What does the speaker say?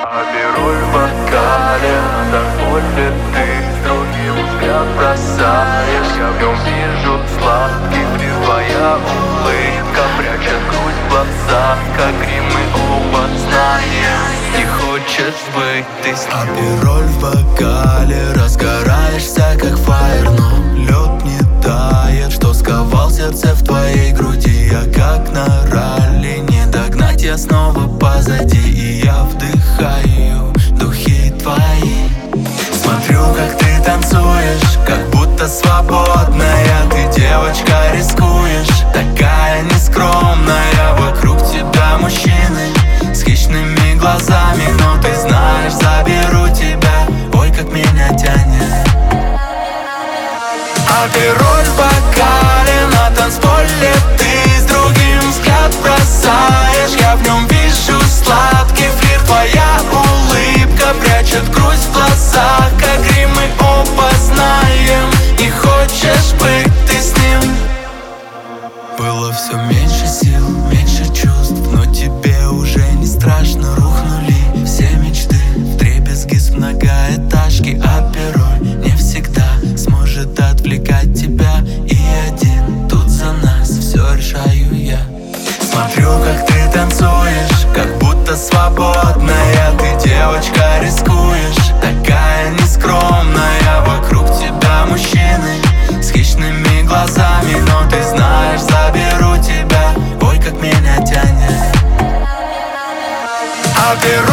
Беру в бокале, на танцполе ты с другим взгляд бросаешь. Я в нем вижу сладкий флир, твоя улыбка прячет грусть в глазах, как грим мы оба знаем. Не хочешь быть ты с ним. Апероль в бокале, разгораешься как фаер, но лед не тает, что сковал сердце в твоей груди. Я как на ралли, не догнать, я снова позади, и я вдыхаю духи твои. Смотрю, как ты танцуешь, как будто свободная. Ты, девочка, рискуешь, такая нескромная. Вокруг тебя мужчины с хищными глазами, но ты знаешь, заберу тебя, ой, как меня тянет. Апероль в бокале, на танцполе ты с другим взгляд бросаешь. Я в нем вижу сладкий флир, твоя улыбка прячет грусть в глазах, как грим мы оба знаем. Не хочешь быть ты с ним. Было все меньше сил, меньше чувств, но тебе уже не страшно. Рухнули все мечты вдребезги с многоэтажки. Апероль не всегда сможет отвлекать тебя, и один тут за нас все решаю я. Смотрю, как ты танцуешь, как будто свободная. Ты, девочка, рискуешь, такая нескромная. Вокруг тебя мужчины с хищными глазами, но ты знаешь, заберу тебя, ой, как меня тянет.